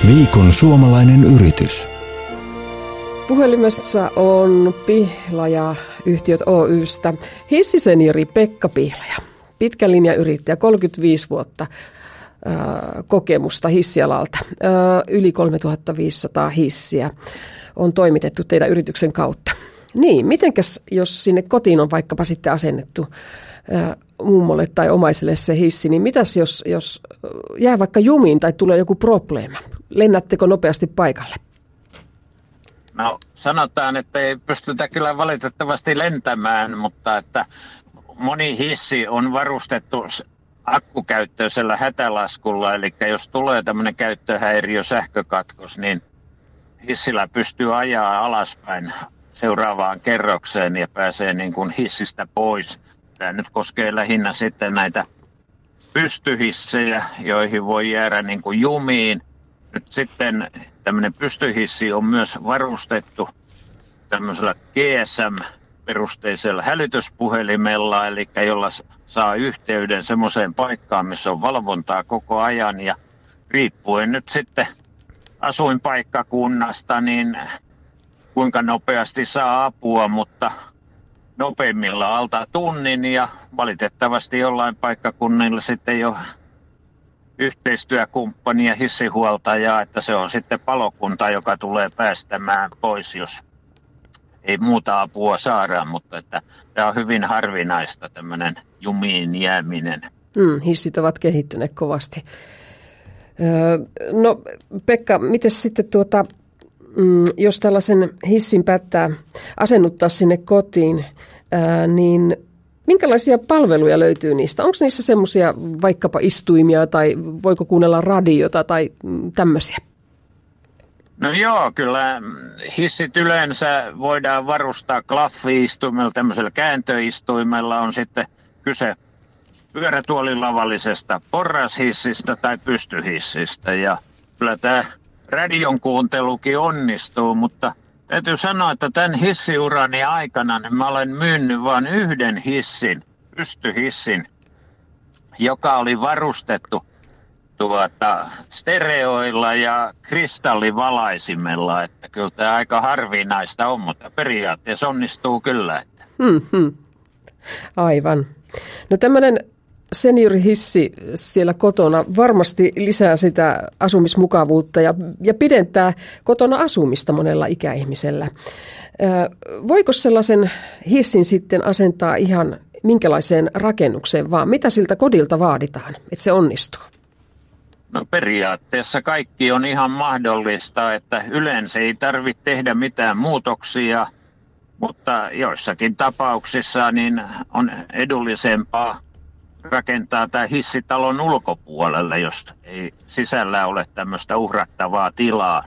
Viikon suomalainen yritys. Puhelimessa on Pihlaja-yhtiöt Oy:stä hissiseniori Pekka Pihlaja. Pitkän linjan yrittäjä, 35 vuotta kokemusta hissialalta. Yli 3500 hissiä on toimitettu teidän yrityksen kautta. Niin, mitenkäs jos sinne kotiin on vaikkapa sitten asennettu mummolle tai omaiselle se hissi, niin mitäs jos jää vaikka jumiin tai tulee joku probleema? Lennättekö nopeasti paikalle? No sanotaan, että ei pystytä kyllä valitettavasti lentämään, mutta että moni hissi on varustettu akkukäyttöisellä hätälaskulla, eli jos tulee tämmöinen käyttöhäiriö, sähkökatkos, niin hissillä pystyy ajaa alaspäin seuraavaan kerrokseen ja pääsee niin kuin hissistä pois. Tämä nyt koskee lähinnä sitten näitä pystyhissejä, joihin voi jäädä niin kuin jumiin. Nyt sitten tämmöinen pystyhissi on myös varustettu tämmöisellä GSM-perusteisella hälytyspuhelimella, eli jolla saa yhteyden semmoiseen paikkaan, missä on valvontaa koko ajan. Ja riippuen nyt sitten asuinpaikkakunnasta, niin kuinka nopeasti saa apua, mutta nopeimmilla alta tunnin ja valitettavasti jollain paikkakunnilla sitten jo yhteistyökumppania, hissihuoltajaa, että se on sitten palokunta, joka tulee päästämään pois, jos ei muuta apua saada, mutta että tämä on hyvin harvinaista tämmöinen jumiin jääminen. Hissit ovat kehittyneet kovasti. No Pekka, miten sitten jos tällaisen hissin päättää asennuttaa sinne kotiin, niin minkälaisia palveluja löytyy niistä? Onko niissä semmoisia vaikkapa istuimia tai voiko kuunnella radiota tai tämmöisiä? No joo, kyllä hissit yleensä voidaan varustaa klaffi-istuimella, tämmöisellä kääntöistuimella on sitten kyse pyörätuolilavallisesta porrashissistä tai pystyhissistä ja kyllä tämä radion kuuntelukin onnistuu, mutta täytyy sanoa, että tämän hissiurani aikana niin mä olen myynyt vain yhden hissin, pystyhissin, joka oli varustettu stereoilla ja kristallivalaisimella, että kyllä tämä aika harvinaista on, mutta periaatteessa onnistuu kyllä. Että. Aivan. No tämmöinen seniorihissi siellä kotona varmasti lisää sitä asumismukavuutta ja pidentää kotona asumista monella ikäihmisellä. Voiko sellaisen hissin sitten asentaa ihan minkälaiseen rakennukseen vaan? Mitä siltä kodilta vaaditaan, että se onnistuu? No periaatteessa kaikki on ihan mahdollista, että yleensä ei tarvitse tehdä mitään muutoksia, mutta joissakin tapauksissa niin on edullisempaa rakentaa tämä hissitalon ulkopuolelle, jos ei sisällä ole tämmöistä uhrattavaa tilaa.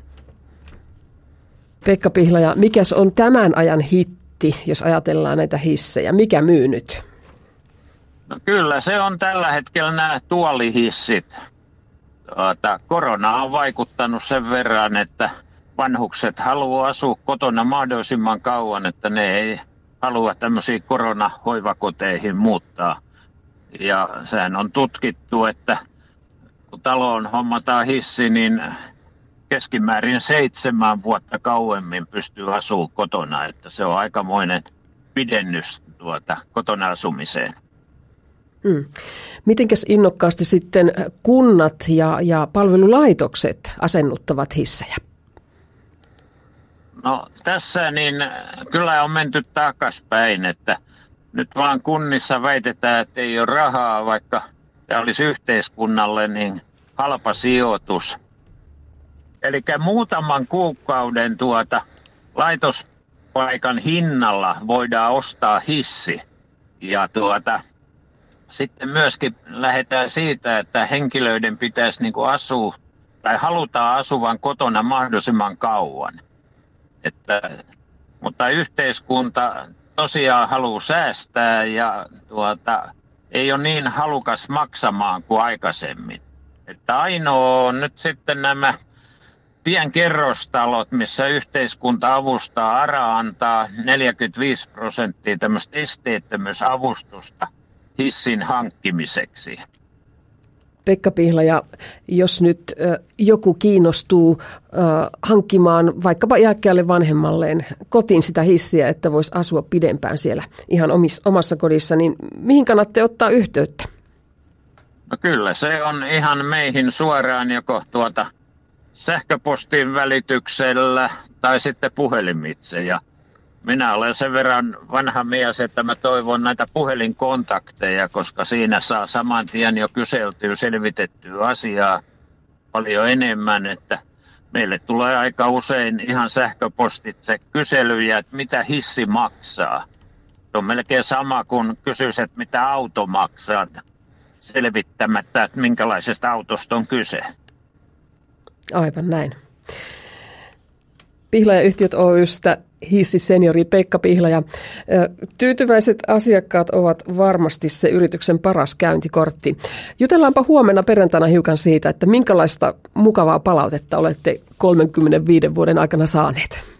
Pekka Pihlaja, mikäs on tämän ajan hitti, jos ajatellaan näitä hissejä? Mikä myy nyt? No kyllä, se on tällä hetkellä nämä tuolihissit. Korona on vaikuttanut sen verran, että vanhukset haluaa asua kotona mahdollisimman kauan, että ne ei halua tämmöisiin koronahoivakoteihin muuttaa. Ja sehän on tutkittu, että kun taloon hommataan hissi, niin keskimäärin 7 vuotta kauemmin pystyy asumaan kotona. Että se on aikamoinen pidennys kotona asumiseen. Mitenkäs innokkaasti sitten kunnat ja palvelulaitokset asennuttavat hissejä? No tässä niin kyllä on menty takaspäin, että nyt vaan kunnissa väitetään, että ei ole rahaa, vaikka tämä olisi yhteiskunnalle niin halpa sijoitus. Eli muutaman kuukauden laitospaikan hinnalla voidaan ostaa hissi. Ja sitten myöskin lähdetään siitä, että henkilöiden pitäisi niin kuin asua tai halutaan asuvan kotona mahdollisimman kauan. Mutta yhteiskunta tosiaan haluaa säästää ja ei ole niin halukas maksamaan kuin aikaisemmin. Että ainoa on nyt sitten nämä pienkerrostalot, missä yhteiskunta avustaa, ARA antaa 45% tämmöistä esteettömyysavustusta hissin hankkimiseksi. Pekka Pihlaja, jos nyt joku kiinnostuu hankkimaan vaikkapa iäkkäälle vanhemmalleen kotiin sitä hissiä, että voisi asua pidempään siellä ihan omassa kodissa, niin mihin kannattaa ottaa yhteyttä? No kyllä, se on ihan meihin suoraan joko sähköpostin välityksellä tai sitten puhelimitse. Ja minä olen sen verran vanha mies, että mä toivon näitä puhelinkontakteja, koska siinä saa saman tien jo kyseltyä, selvitettyä asiaa paljon enemmän, että meille tulee aika usein ihan sähköpostitse kyselyjä, että mitä hissi maksaa. Se on melkein sama kuin kysyisi, että mitä auto maksaa, selvittämättä, että minkälaisesta autosta on kyse. Aivan näin. Pihlaja-yhtiöt Oy:stä hissiseniori Pekka Pihlaja. Tyytyväiset asiakkaat ovat varmasti se yrityksen paras käyntikortti. Jutellaanpa huomenna perjantaina hiukan siitä, että minkälaista mukavaa palautetta olette 35 vuoden aikana saaneet.